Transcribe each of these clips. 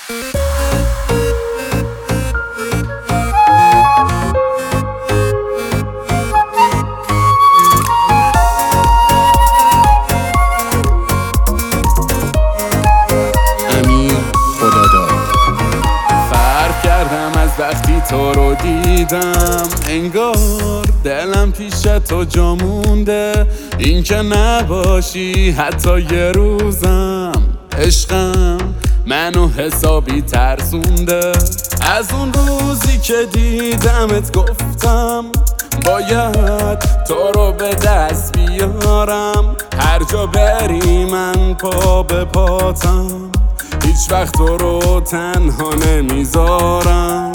وقتی تو رو دیدم انگار دلم پیش تو جا مونده، این که نباشی حتی یه روزم. عشقم منو حسابی ترسونده. از اون روزی که دیدمت گفتم باید تو رو به دست بیارم. هر جا بری من پا به پاتم، هیچ وقت تو رو تنها نمیذارم.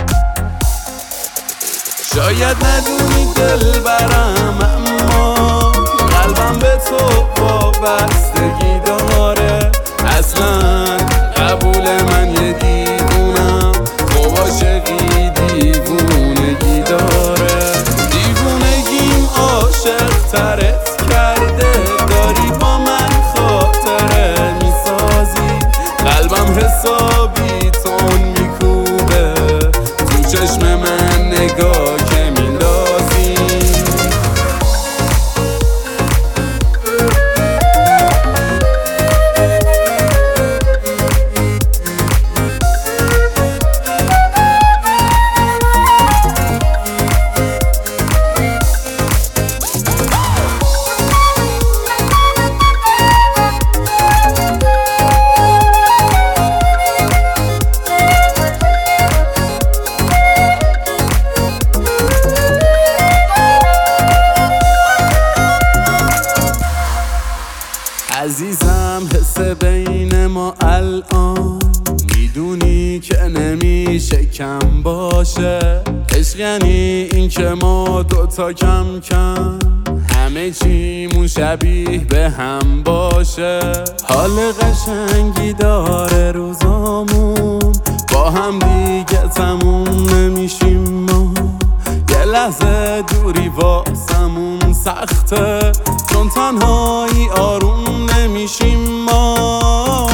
شاید ندونی دل برم اما قلبم به تو وابستگی داره. اصلا قبول من یه دیوونم، تو عاشقی دیوونگی داره. دیوونگیم عاشق ترت کرده، داری با من خاطره میسازی. قلبم حسابی تون میکوبه، تو چشم من نگاه که میندازی. عزیزم حس بین ما الان میدونی که نمیشه کم باشه. عشق یعنی این که ما دوتا کم کم همه چیمون شبیه به هم باشه. حال قشنگی داره روزامون، با هم دیگه تموم نمیشیم ما. یه لحظه دوری واسمون سخته، چون تنهایی آروم نمیشیم ما.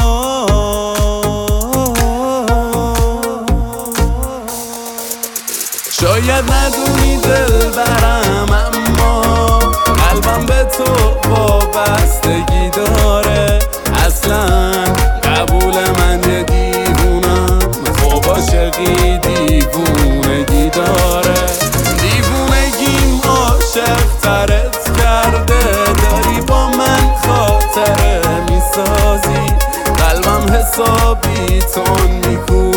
شاید ندونی دل برم اما قلبم به تو وابستگی داره. اصلا قبول من یه دیوونم، خوب عاشقی دیوونگی داره. دیوونگیم عاشق ترت کرده، داری با من خاطره میسازی. قلبم حسابی تون میکوبه،